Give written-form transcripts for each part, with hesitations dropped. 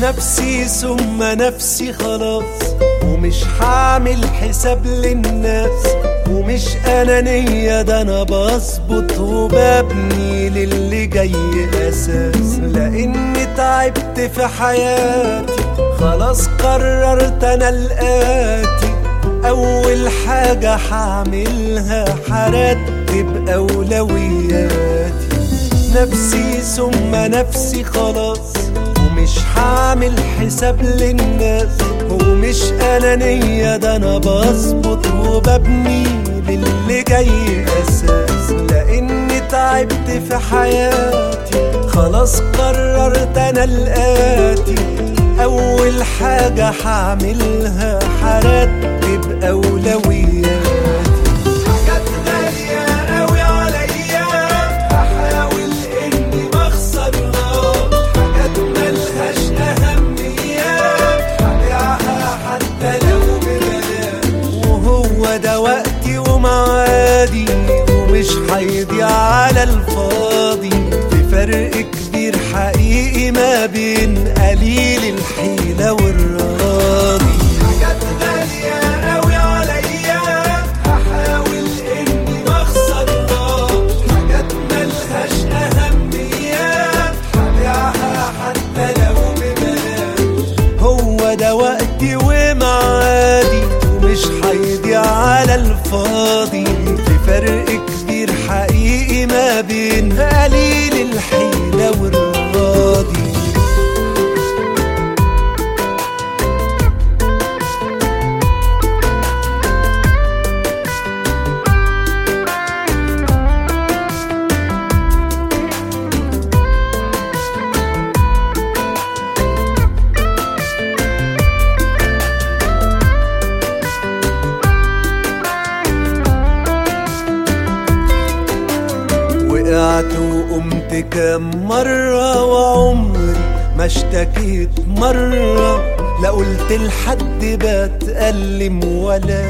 نفسي ثم نفسي خلاص، ومش هعمل حساب للناس، ومش أنانية ده أنا بظبط وببني للي جاي أساس. لأني تعبت في حياتي خلاص قررت أنا الآتي، أول حاجة هعملها هرتب أولوياتي. نفسي ثم نفسي خلاص، ومش هعمل حساب للناس، ومش أنانية ده أنا بظبط وببني للي جاي أساس. لأني تعبت في حياتي خلاص قررت أنا الآتي، أول حاجة هعملها هرتب أولوياتي. حاجات غالية أوي عليا هحاول إني مخسرهاش، حاجات ملهاش أهمية هبيعها حتى لو ببلاش. وهو ده وقتي ومعادي ومش هيضيع على الفاضي، في فرق كبير حقيقي ما بين قليل الحيلة والراضي. حاجات غالية أوي عليا هحاول إني مخسرهاش، حاجات ملهاش أهمية هبيعها حتى لو ببلاش. هو ده وقتي ومعادي ومش هيضيع على الفاضي، في فرق كبير حقيقي ما بين قليل الحيلة والراضي. وقعت وقمت كام مرة وعمري ما اشتكيت مرة، لا قلت لحد بتألم ولا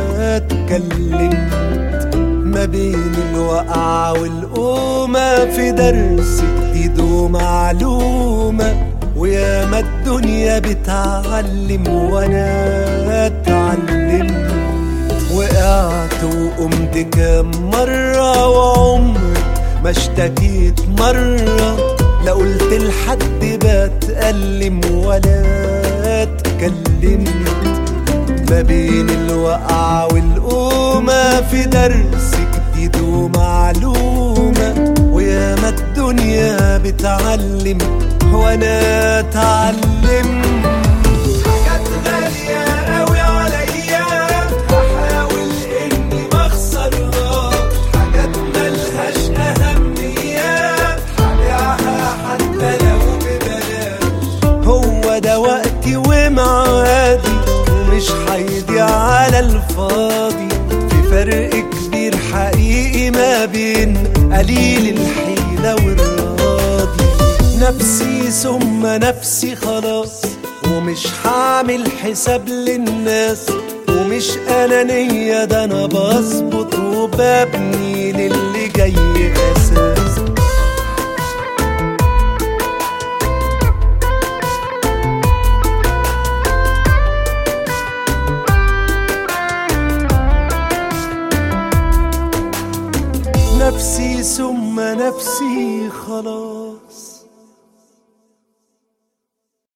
اتكلمت. ما بين الوقعة والقومة في درس جديد ومعلومة، وياما الدنيا بتعلم وانا اتعلمت. وقعت وقمت كام مرة وعمري ما اشتكيت مرة، لا قلت لحد بتألم ولا اتكلمت. ما بين الوقعة والقومة في درس جديد ومعلومة، وياما الدنيا بتعلم وانا اتعلمت. حاجات غالية أوي عليا هحاول إني مخسرهاش، حاجات ملهاش أهمية هبيعها حتى لو ببلاش. هو ده وقتي ومعادي ومش هيضيع على الفاضي، في فرق كبير حقيقي ما بين قليل الحيلة والراضي. نفسي ثم نفسي خلاص، ومش هعمل حساب للناس، ومش أنانية ده أنا بظبط وببني للي جاي أساس. نفسي ثم نفسي خلاص.